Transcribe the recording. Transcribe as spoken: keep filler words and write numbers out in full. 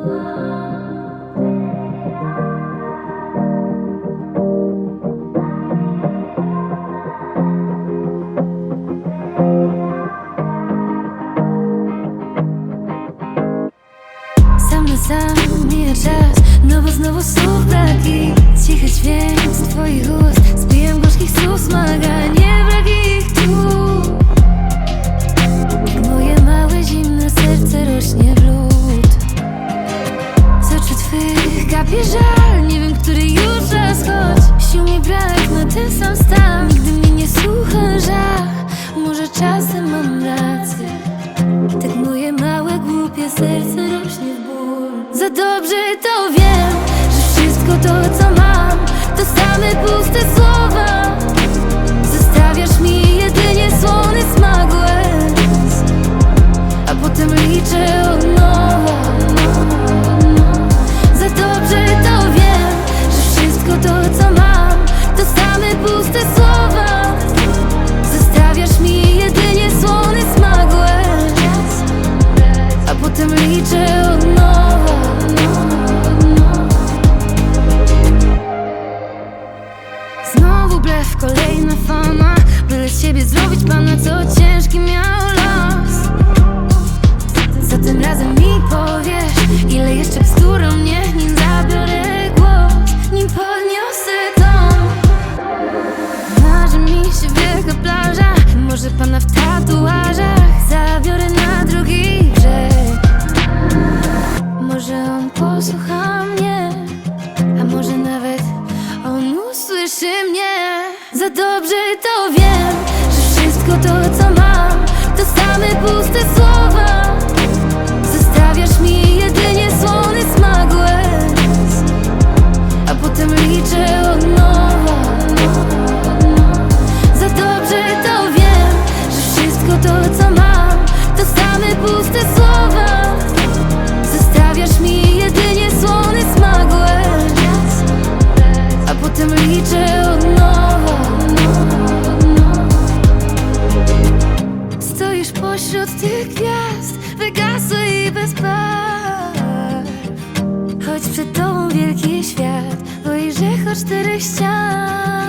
Sam na sam mija czas, no bo znowu słów brak i cichy dźwięk z twoich ust. Zbijam gorzkich słów zmagań, nie brak ich tu. Jak moje małe zimne serce rośnie w lód. Z oczu twych kapie żal, nie wiem, który już raz, choć sił mi brak na ten sam stan. Nigdy mnie nie słucha żal, może czasem mam rację. Tak moje małe, głupie serce rośnie w ból. Za dobrze to wiem, że wszystko to, co mam, to same puste słowa. Zostawiasz mi jedynie słony smak łez, a potem liczę od nowa. Za dobrze to wiem, że wszystko to, co mam, to same puste słowa. Zostawiasz mi jedynie słony smak łez, a potem liczę od nowa. Znowu blef, kolejna fama, byle z siebie zrobić pana, co ciężki miał los. Za tym razem mi powiesz, ile jeszcze bzdurą mnie, nim zabiorę głos, nim podniosę dom. Marzy mi się wielka plaża, może pana w tatuażach zabiorę na drugi brzeg. Może on posłucha mnie, a może nawet on usłyszy mnie. Za dobrze to wiem, że wszystko to, co mam, to same puste słowa. Zostawiasz mi jedynie słony smak łez, a potem liczę od nowa. Za dobrze to wiem, że wszystko to, co mam, to same puste słowa. Zostawiasz mi jedynie słony smak łez, a potem liczę od nowa. Stoisz pośród tych gwiazd, wygasłe i bez barw, choć przed tobą wielki świat, boisz, że choć czterech ścian.